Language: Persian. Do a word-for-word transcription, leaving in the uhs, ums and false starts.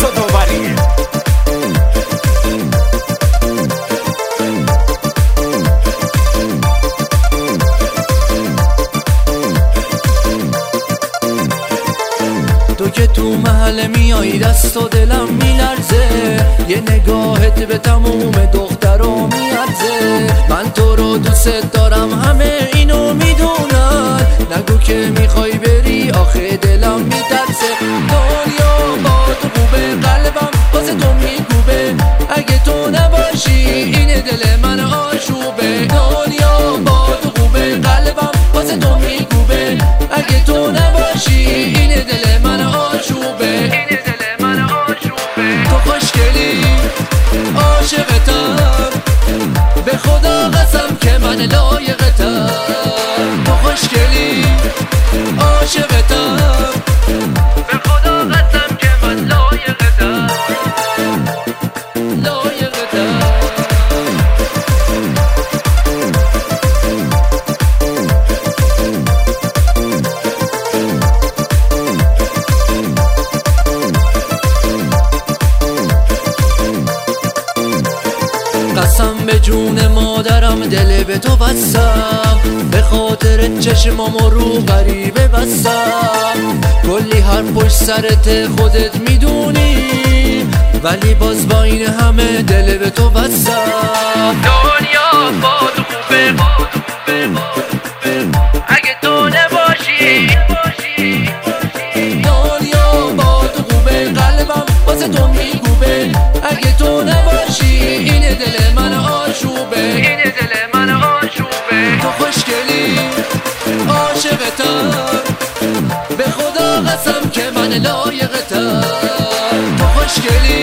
و دوباره. تو که تو محل میایی دست و دلم میلرزه، یه نگاهت به تموم دخترا میارزه. من تو رو دوست دارم همه اینو میدونن، نگو که میخوای بری آخه دلم میترسه. دنیا با تو خوبه، قلبم واسه تو میگوبه، اگه تو نباشی این دل من آشوبه. دنیا با تو خوبه، قلبم واسه تو میگوبه، اگه تو نباشی این دل من آشوبه. تو خوشگلی عاشقتم، به خدا قسم که من لایقتم. تو خوشگلی عاشقتم، به خدا قسم که من لایقتم لایقتم. قسم به جون مادرم دل به تو بستم، به خاطر چشمام رو غریبه بستم. کلی هر پشت سرت خودت میدونی، ولی باز با این همه دل به تو بستم. دنیا با تو خوبه، اگه تو نباشی. دنیا با تو خوبه، قلبم واسه تو میگوبه، اگه تو نباشی این دل من آشوبه. این دل من آشوبه. تو خوشگلی عاشقتم، به خدا قسم که من لایقتم. تو خوشگلی